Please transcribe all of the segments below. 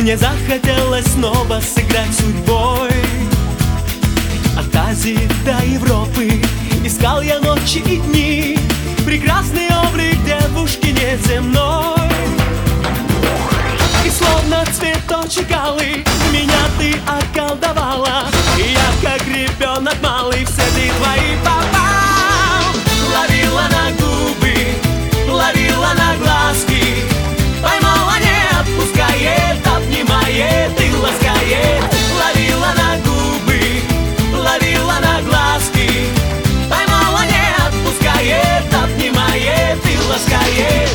Мне захотелось снова сыграть судьбой. От Азии до Европы искал я ночи и дни, прекрасный облик девушки неземной. И словно цветочек алый меня ты околдовала, и я, как ребенок малый, в сети твои попал. Ловила на губы, ловила на глазки, поймала, не отпускает, обнимает и ласкает. Ловила на губы, ловила на глазки, поймала, не отпускает, обнимает и ласкает.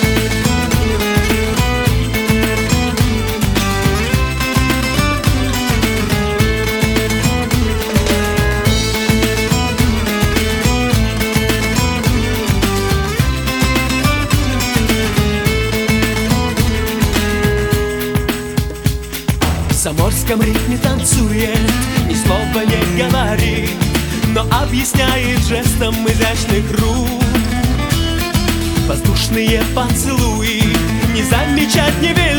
В заморском ритме танцует, ни слова не говорит, но объясняет жестом изящных рук. Воздушные поцелуи не замечать не велит.